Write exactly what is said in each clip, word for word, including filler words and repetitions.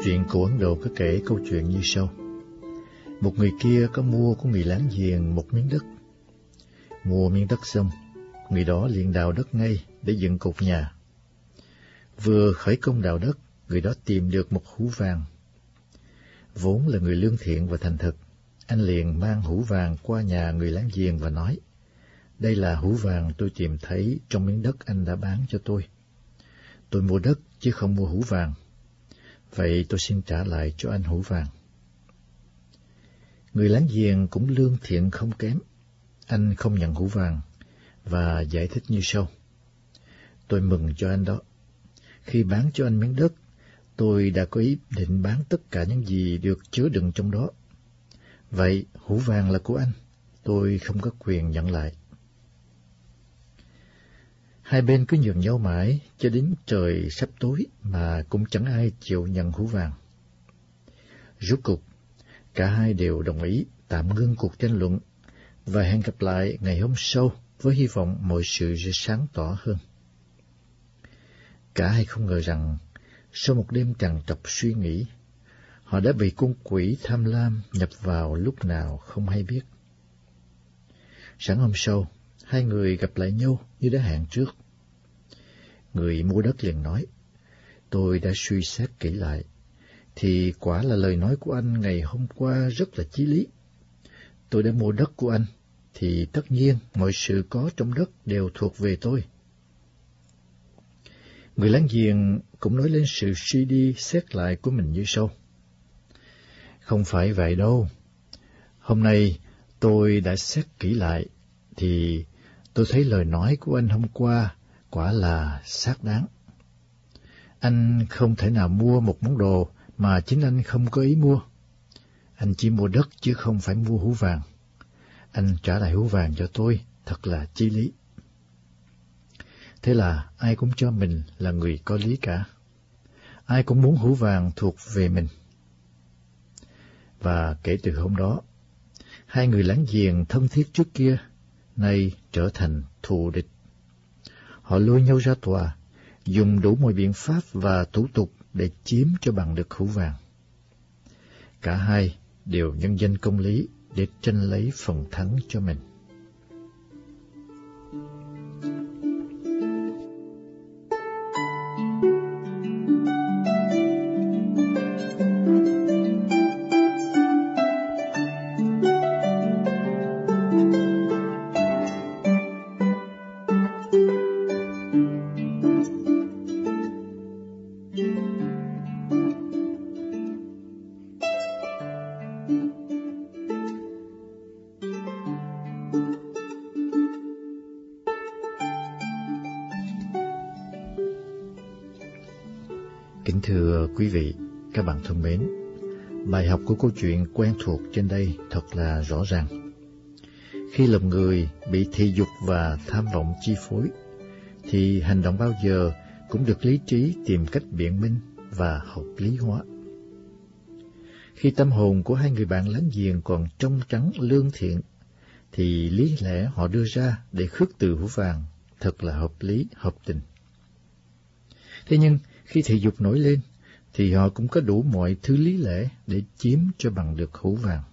Truyện của Ấn Độ có kể câu chuyện như sau. Một người kia có mua của người láng giềng một miếng đất. Mua miếng đất xong, người đó liền đào đất ngay để dựng cột nhà. Vừa khởi công đào đất, người đó tìm được một hũ vàng. Vốn là người lương thiện và thành thật, anh liền mang hũ vàng qua nhà người láng giềng và nói, đây là hũ vàng tôi tìm thấy trong miếng đất anh đã bán cho tôi. Tôi mua đất chứ không mua hũ vàng. Vậy tôi xin trả lại cho anh hũ vàng. Người láng giềng cũng lương thiện không kém. Anh không nhận hũ vàng và giải thích như sau. Tôi mừng cho anh đó. Khi bán cho anh miếng đất, tôi đã có ý định bán tất cả những gì được chứa đựng trong đó. Vậy hũ vàng là của anh, tôi không có quyền nhận lại. Hai bên cứ nhường nhau mãi, cho đến trời sắp tối mà cũng chẳng ai chịu nhận hũ vàng. Rốt cuộc, cả hai đều đồng ý tạm ngưng cuộc tranh luận và hẹn gặp lại ngày hôm sau với hy vọng mọi sự sẽ sáng tỏ hơn. Cả hai không ngờ rằng, sau một đêm trằn trọc suy nghĩ, họ đã bị con quỷ tham lam nhập vào lúc nào không hay biết. Sáng hôm sau, hai người gặp lại nhau như đã hẹn trước. Người mua đất liền nói, tôi đã suy xét kỹ lại, thì quả là lời nói của anh ngày hôm qua rất là chí lý. Tôi đã mua đất của anh, thì tất nhiên mọi sự có trong đất đều thuộc về tôi. Người láng giềng cũng nói lên sự suy đi xét lại của mình như sau. Không phải vậy đâu. Hôm nay tôi đã xét kỹ lại, thì tôi thấy lời nói của anh hôm qua quả là xác đáng. Anh không thể nào mua một món đồ mà chính anh không có ý mua. Anh chỉ mua đất chứ không phải mua hũ vàng. Anh trả lại hũ vàng cho tôi, thật là chí lý. Thế là ai cũng cho mình là người có lý cả. Ai cũng muốn hũ vàng thuộc về mình. Và kể từ hôm đó, hai người láng giềng thân thiết trước kia, nay trở thành thù địch. Họ lôi nhau ra tòa, dùng đủ mọi biện pháp và thủ tục để chiếm cho bằng được hũ vàng. Cả hai đều nhân danh công lý để tranh lấy phần thắng cho mình. Kính thưa quý vị, các bạn thân mến, bài học của câu chuyện quen thuộc trên đây thật là rõ ràng. Khi lòng người bị thị dục và tham vọng chi phối, thì hành động bao giờ cũng được lý trí tìm cách biện minh và hợp lý hóa. Khi tâm hồn của hai người bạn láng giềng còn trong trắng lương thiện, thì lý lẽ họ đưa ra để khước từ hũ vàng thật là hợp lý, hợp tình. Thế nhưng, khi thị dục nổi lên, thì họ cũng có đủ mọi thứ lý lẽ để chiếm cho bằng được hũ vàng.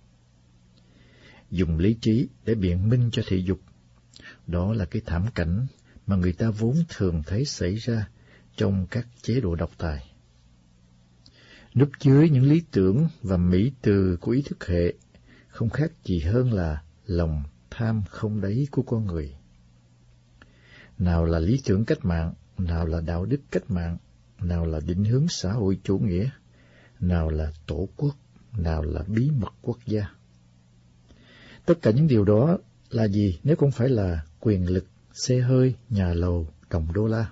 Dùng lý trí để biện minh cho thị dục, đó là cái thảm cảnh mà người ta vốn thường thấy xảy ra trong các chế độ độc tài. Núp dưới những lý tưởng và mỹ từ của ý thức hệ, không khác gì hơn là lòng tham không đáy của con người. Nào là lý tưởng cách mạng, nào là đạo đức cách mạng, nào là định hướng xã hội chủ nghĩa, nào là tổ quốc, nào là bí mật quốc gia. Tất cả những điều đó là gì nếu không phải là quyền lực, xe hơi, nhà lầu, đồng đô la?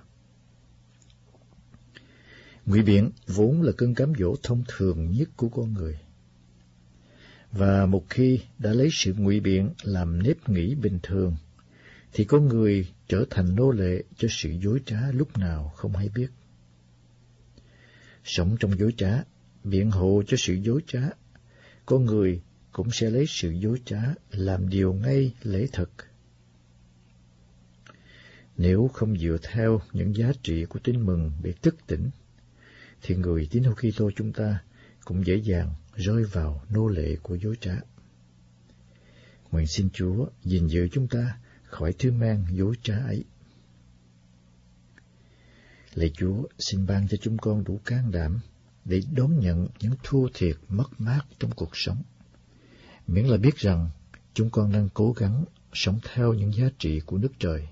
Ngụy biện vốn là cơn cám dỗ thông thường nhất của con người. Và một khi đã lấy sự ngụy biện làm nếp nghĩ bình thường, thì con người trở thành nô lệ cho sự dối trá lúc nào không hay biết. Sống trong dối trá, biện hộ cho sự dối trá, con người cũng sẽ lấy sự dối trá làm điều ngay lẽ thật. Nếu không dựa theo những giá trị của tin mừng để thức tỉnh, thì người tín hữu Kitô chúng ta cũng dễ dàng rơi vào nô lệ của dối trá. Nguyện xin Chúa gìn giữ chúng ta khỏi thứ mang dối trá ấy. Lạy Chúa, xin ban cho chúng con đủ can đảm để đón nhận những thua thiệt mất mát trong cuộc sống, miễn là biết rằng chúng con đang cố gắng sống theo những giá trị của nước trời.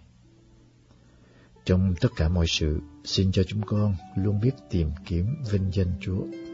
Trong tất cả mọi sự, xin cho chúng con luôn biết tìm kiếm vinh danh Chúa.